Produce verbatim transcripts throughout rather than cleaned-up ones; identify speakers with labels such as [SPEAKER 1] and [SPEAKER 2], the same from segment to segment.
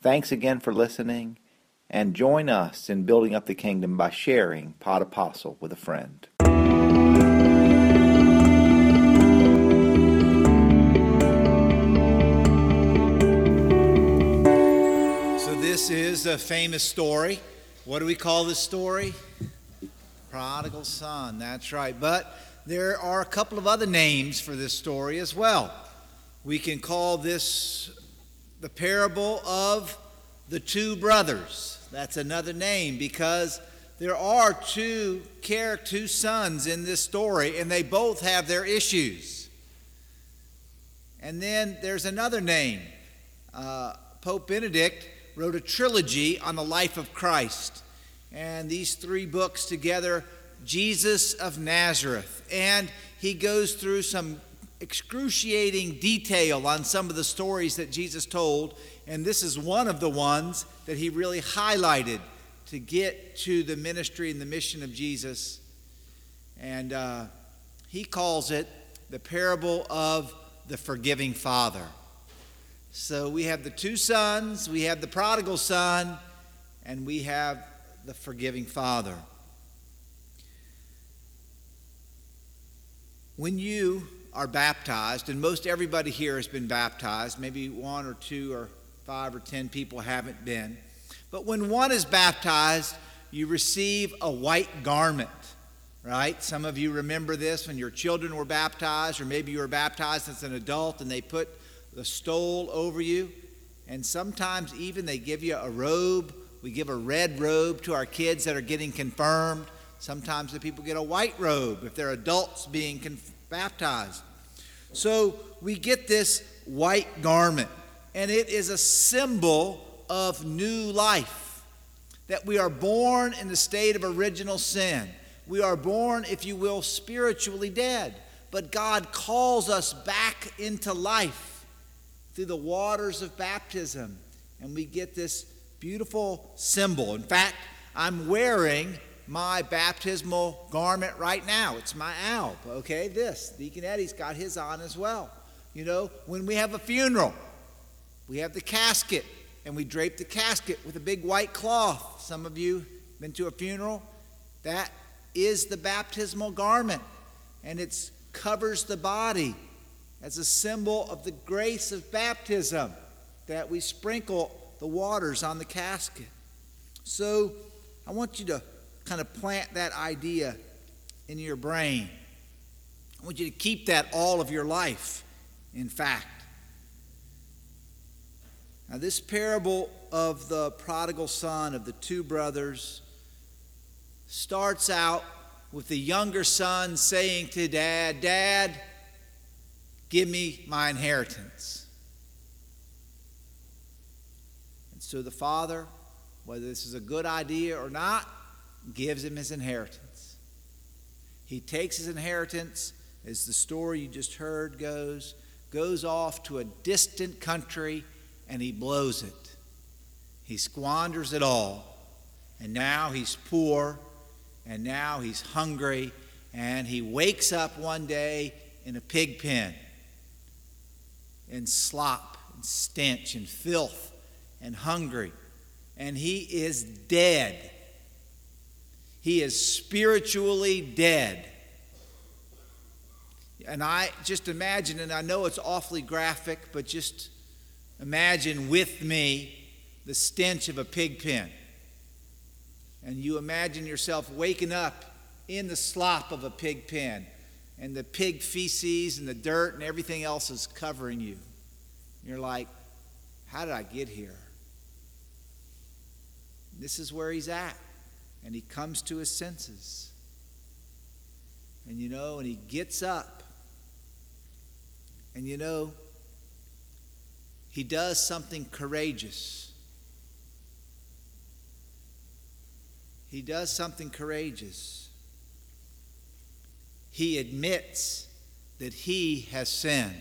[SPEAKER 1] Thanks again for listening, and join us in building up the kingdom by sharing Pod Apostle with a friend.
[SPEAKER 2] So this is a famous story. What do we call this story? Prodigal son, that's right. But there are a couple of other names for this story as well. We can call this the parable of the two brothers. That's another name because there are two characters, two sons in this story, and they both have their issues. And then there's another name. Uh, Pope Benedict wrote a trilogy on the life of Christ. And these three books together, Jesus of Nazareth. And he goes through some excruciating detail on some of the stories that Jesus told. And this is one of the ones that he really highlighted to get to the ministry and the mission of Jesus. And uh, he calls it the parable of the forgiving father. So we have the two sons, we have the prodigal son, and we have the forgiving father. When you are baptized, and most everybody here has been baptized, maybe one or two or five or ten people haven't been, but when one is baptized, you receive a white garment, right? Some of you remember this when your children were baptized, or maybe you were baptized as an adult and they put the stole over you, and sometimes even they give you a robe. We give a red robe to our kids that are getting confirmed. Sometimes the people get a white robe if they're adults being conf- baptized. So we get this white garment, and it is a symbol of new life, that we are born in the state of original sin. We are born, if you will, spiritually dead, but God calls us back into life through the waters of baptism, and we get this beautiful symbol. In fact, I'm wearing my baptismal garment right now. It's my alb, okay? This, Deacon Eddie's got his on as well. You know, when we have a funeral, we have the casket, and we drape the casket with a big white cloth. Some of you been to a funeral? That is the baptismal garment, and it covers the body as a symbol of the grace of baptism, that we sprinkle the waters on the casket. So I want you to kind of plant that idea in your brain. I want you to keep that all of your life, in fact. Now, this parable of the prodigal son, of the two brothers, starts out with the younger son saying to dad, "Dad, give me my inheritance." So the father, whether this is a good idea or not, gives him his inheritance. He takes his inheritance, as the story you just heard goes, goes off to a distant country, and he blows it. He squanders it all, and now he's poor, and now he's hungry, and he wakes up one day in a pig pen, in slop and stench and filth, and hungry, and he is dead. He is spiritually dead. And I just imagine, and I know it's awfully graphic, but just imagine with me the stench of a pig pen. And you imagine yourself waking up in the slop of a pig pen, and the pig feces and the dirt and everything else is covering you. You're like, how did I get here? This is where he's at. And he comes to his senses. And you know, and he gets up. And you know, he does something courageous. He does something courageous. He admits that he has sinned.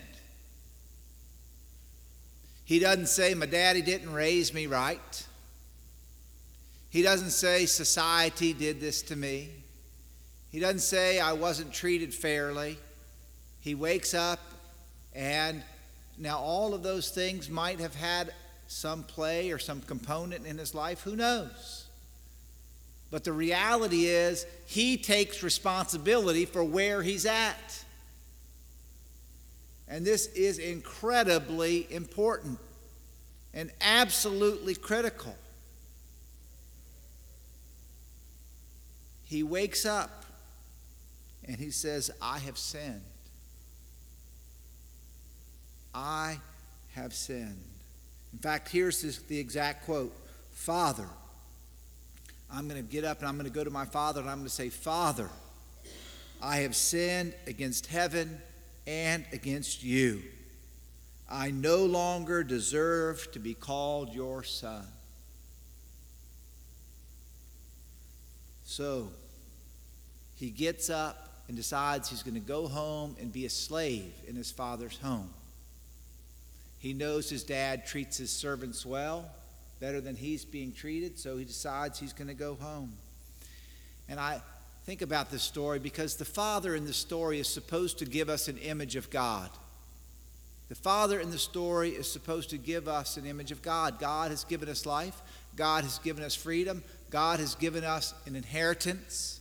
[SPEAKER 2] He doesn't say, my daddy didn't raise me right. He doesn't say society did this to me. He doesn't say I wasn't treated fairly. He wakes up, and now all of those things might have had some play or some component in his life? Who knows? But the reality is, he takes responsibility for where he's at. And this is incredibly important and absolutely critical. He wakes up and he says, I have sinned. I have sinned. In fact, here's this, the exact quote. Father, I'm going to get up and I'm going to go to my father and I'm going to say, Father, I have sinned against heaven and against you. I no longer deserve to be called your son. So he gets up and decides he's going to go home and be a slave in his father's home. He knows his dad treats his servants well, better than he's being treated, so he decides he's going to go home. And I think about this story because the father in the story is supposed to give us an image of God. The father in the story is supposed to give us an image of God. God has given us life. God has given us freedom. God has given us an inheritance.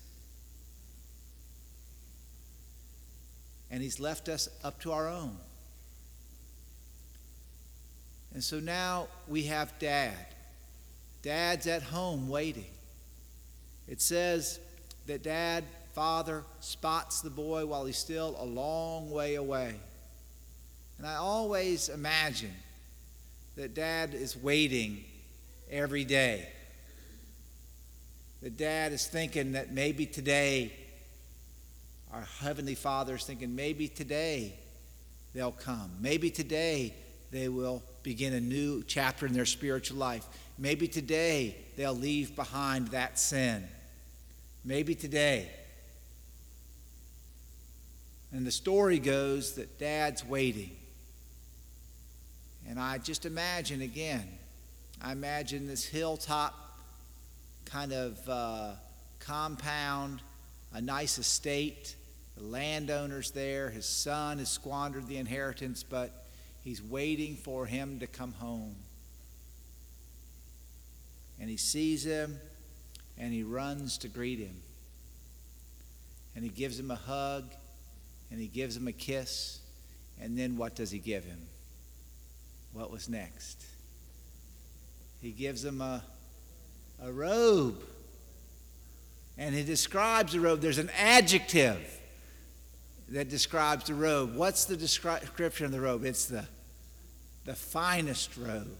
[SPEAKER 2] And he's left us up to our own. And so now we have Dad. Dad's at home waiting. It says that Dad, father, spots the boy while he's still a long way away. And I always imagine that Dad is waiting every day. That Dad is thinking that maybe today, our Heavenly Father is thinking maybe today they'll come. Maybe today they will begin a new chapter in their spiritual life. Maybe today they'll leave behind that sin. Maybe today. And the story goes that Dad's waiting. And I just imagine again, I imagine this hilltop kind of uh, compound, a nice estate, the landowner's there, his son has squandered the inheritance, but he's waiting for him to come home. And he sees him, and he runs to greet him. And he gives him a hug, and he gives him a kiss, and then what does he give him? What was next? He gives him a, a robe. And he describes the robe. There's an adjective that describes the robe. What's the description of the robe? It's the, the finest robe.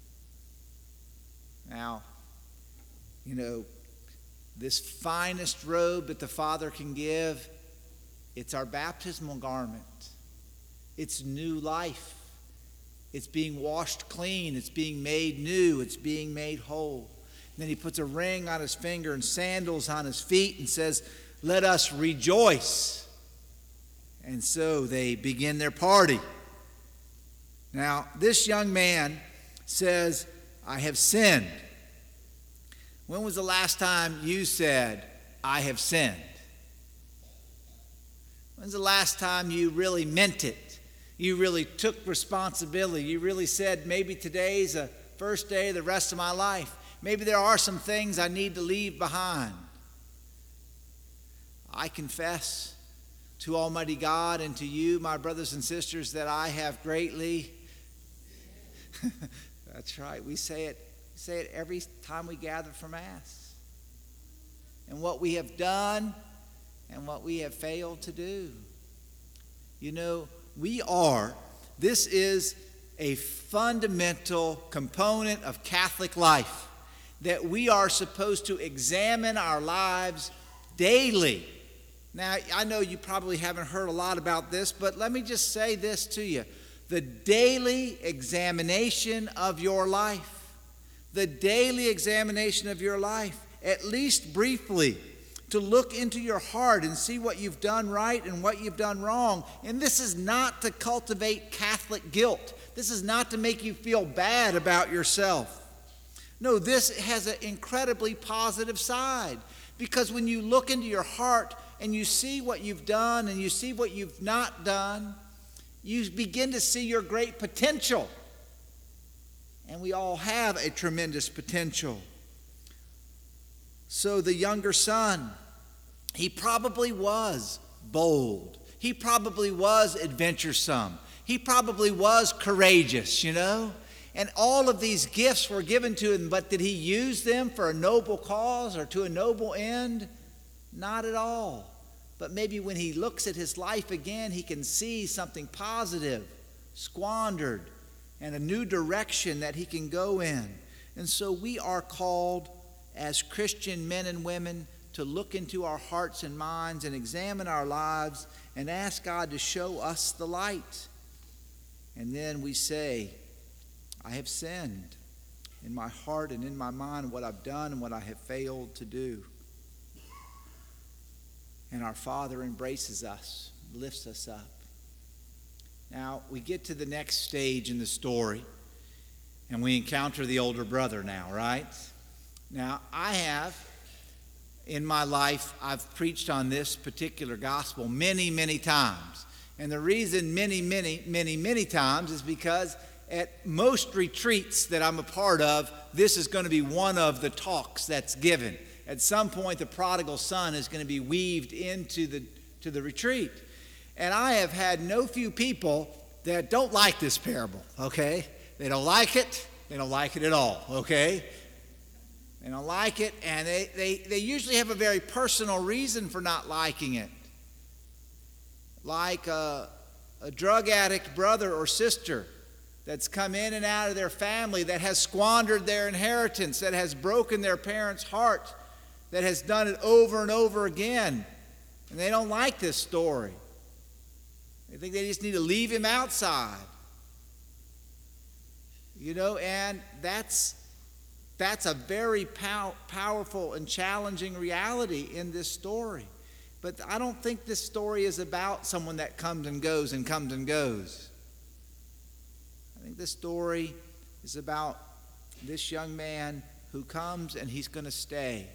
[SPEAKER 2] Now, you know, this finest robe that the Father can give, it's our baptismal garment. It's new life. It's being washed clean. It's being made new. It's being made whole. And then he puts a ring on his finger and sandals on his feet and says, let us rejoice. And so they begin their party. Now, this young man says, I have sinned. When was the last time you said, I have sinned? When's the last time you really meant it? You really took responsibility. You really said, maybe today's the first day of the rest of my life. Maybe there are some things I need to leave behind. I confess to Almighty God and to you, my brothers and sisters, that I have greatly, that's right, we say it, we say it every time we gather for Mass. And what we have done and what we have failed to do. You know, we are, this is a fundamental component of Catholic life, that we are supposed to examine our lives daily. Now, I know you probably haven't heard a lot about this, but let me just say this to you. The daily examination of your life, the daily examination of your life, at least briefly, to look into your heart and see what you've done right and what you've done wrong. And this is not to cultivate Catholic guilt. This is not to make you feel bad about yourself. No, this has an incredibly positive side. Because when you look into your heart and you see what you've done and you see what you've not done, you begin to see your great potential. And we all have a tremendous potential. So the younger son, he probably was bold. He probably was adventuresome. He probably was courageous, you know. And all of these gifts were given to him, but did he use them for a noble cause or to a noble end? Not at all. But maybe when he looks at his life again, he can see something positive, squandered, and a new direction that he can go in. And so we are called as Christian men and women to look into our hearts and minds and examine our lives and ask God to show us the light. And then we say, I have sinned in my heart and in my mind, what I've done and what I have failed to do. And our Father embraces us, lifts us up. Now, we get to the next stage in the story, and we encounter the older brother now, right? Now, I have, in my life, I've preached on this particular gospel many, many times. And the reason many, many, many, many times is because at most retreats that I'm a part of, this is going to be one of the talks that's given. At some point, the prodigal son is going to be weaved into the, to the retreat. And I have had no few people that don't like this parable, okay? They don't like it. They don't like it at all, okay? They don't like it, and they, they, they usually have a very personal reason for not liking it. Like a, a drug addict brother or sister that's come in and out of their family, that has squandered their inheritance, that has broken their parents' heart, that has done it over and over again. And they don't like this story. They think they just need to leave him outside. You know, and that's that's a very pow- powerful and challenging reality in this story. But I don't think this story is about someone that comes and goes and comes and goes. I think this story is about this young man who comes and he's going to stay.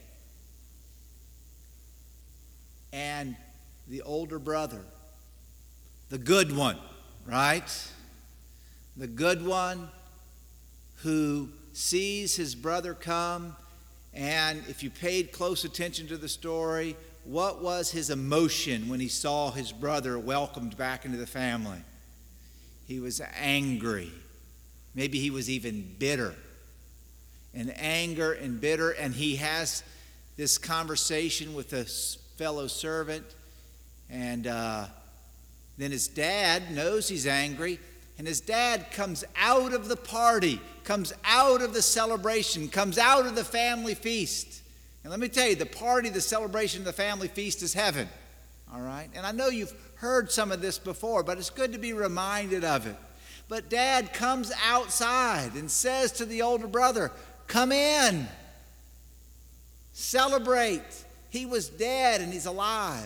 [SPEAKER 2] And the older brother, the good one, right? The good one who sees his brother come, and if you paid close attention to the story, what was his emotion when he saw his brother welcomed back into the family? He was angry. Maybe he was even bitter. And anger and bitter, and he has this conversation with a fellow servant, and uh, then his dad knows he's angry, and his dad comes out of the party, comes out of the celebration, comes out of the family feast. And let me tell you, the party, the celebration, the family feast is heaven, all right? And I know you've heard some of this before, but it's good to be reminded of it. But dad comes outside and says to the older brother, come in, celebrate. He was dead and he's alive.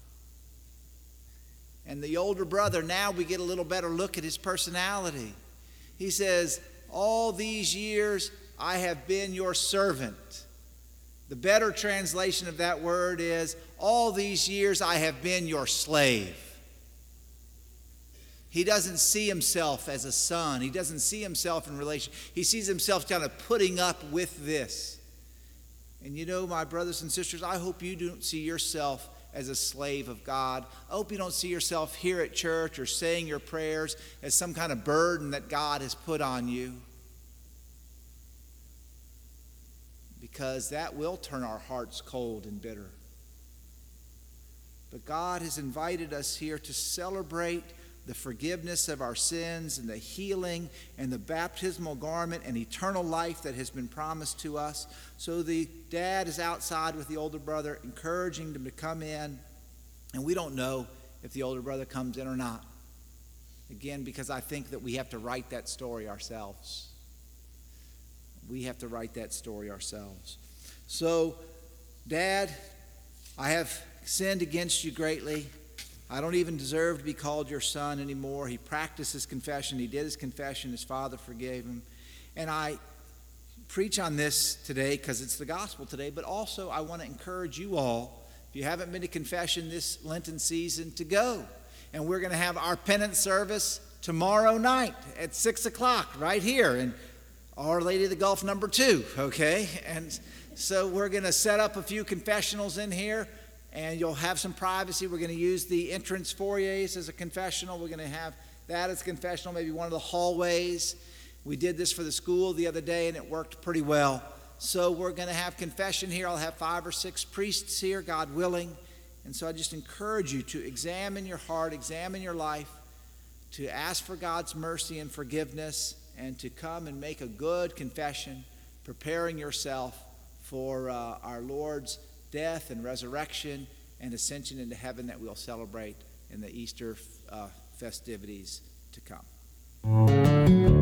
[SPEAKER 2] And the older brother, now we get a little better look at his personality. He says, all these years I have been your servant. The better translation of that word is, all these years I have been your slave. He doesn't see himself as a son. He doesn't see himself in relation. He sees himself kind of putting up with this. And you know, my brothers and sisters, I hope you don't see yourself as a slave of God. I hope you don't see yourself here at church or saying your prayers as some kind of burden that God has put on you. Because that will turn our hearts cold and bitter. But God has invited us here to celebrate the forgiveness of our sins and the healing and the baptismal garment and eternal life that has been promised to us. So the dad is outside with the older brother, encouraging them to come in. And we don't know if the older brother comes in or not. Again, because I think that we have to write that story ourselves. We have to write that story ourselves. So, Dad, I have sinned against you greatly. I don't even deserve to be called your son anymore. He practiced his confession. He did his confession. His father forgave him. And I preach on this today because it's the gospel today, but also I want to encourage you all, if you haven't been to confession this Lenten season, to go. And we're going to have our penance service tomorrow night at six o'clock right here. And Our Lady of the Gulf number two, okay? And so we're going to set up a few confessionals in here, and you'll have some privacy. We're going to use the entrance foyers as a confessional. We're going to have that as confessional, maybe one of the hallways. We did this for the school the other day, and it worked pretty well. So we're going to have confession here. I'll have five or six priests here, God willing. And so I just encourage you to examine your heart, examine your life, to ask for God's mercy and forgiveness, and to come and make a good confession, preparing yourself for uh, our Lord's death and resurrection and ascension into heaven that we'll celebrate in the Easter uh, festivities to come.